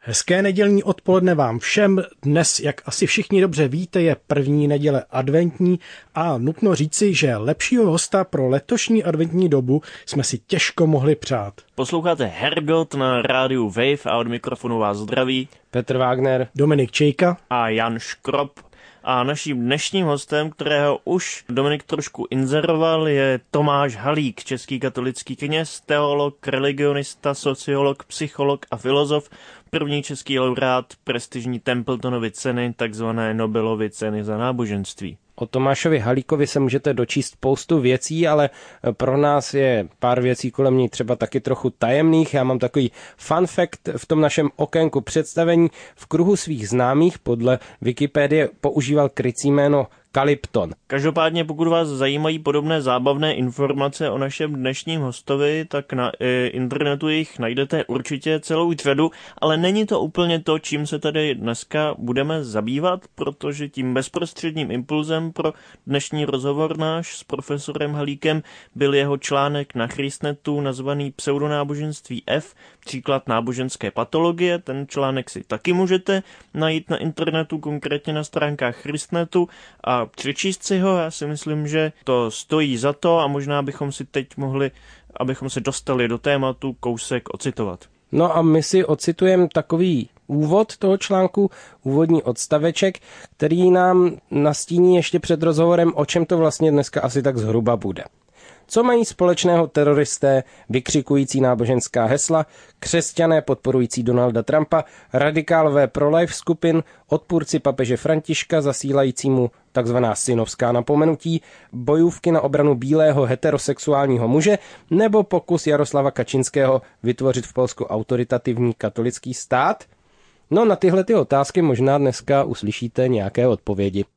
Hezké nedělní odpoledne vám všem. Dnes, jak asi všichni dobře víte, je první neděle adventní a nutno říci, že lepšího hosta pro letošní adventní dobu jsme si těžko mohli přát. Posloucháte Hergot na rádiu Wave a od mikrofonu vás zdraví Petr Wagner, Dominik Čejka a Jan Škrop. A naším dnešním hostem, kterého už Dominik trošku inzeroval, je Tomáš Halík, český katolický kněz, teolog, religionista, sociolog, psycholog a filozof, první český laureát prestižní Templetonovy ceny, takzvané Nobelovy ceny za náboženství. O Tomášovi Halíkovi se můžete dočíst spoustu věcí, ale pro nás je pár věcí kolem něj třeba taky trochu tajemných. Já mám takový fun fact v tom našem okénku představení. V kruhu svých známých podle Wikipedie používal krycí jméno Kalypton. Každopádně, pokud vás zajímají podobné zábavné informace o našem dnešním hostovi, tak na internetu jich najdete určitě celou řadu, ale není to úplně to, čím se tady dneska budeme zabývat, protože tím bezprostředním impulzem pro dnešní rozhovor náš s profesorem Halíkem byl jeho článek na Christnetu nazvaný Pseudonáboženství F, příklad náboženské patologie. Ten článek si taky můžete najít na internetu, konkrétně na stránkách Christnetu a přečíst si ho. Já si myslím, že to stojí za to a možná bychom si teď mohli, abychom se dostali do tématu, kousek ocitovat. No a my si ocitujeme takový úvod toho článku, úvodní odstaveček, který nám nastíní ještě před rozhovorem, o čem to vlastně dneska asi tak zhruba bude. Co mají společného teroristé, vykřikující náboženská hesla, křesťané podporující Donalda Trumpa, radikálové pro-life skupin, odpůrci papeže Františka zasílajícímu takzvaná synovská napomenutí, bojůvky na obranu bílého heterosexuálního muže nebo pokus Jaroslava Kačinského vytvořit v Polsku autoritativní katolický stát? No na tyhle ty otázky možná dneska uslyšíte nějaké odpovědi.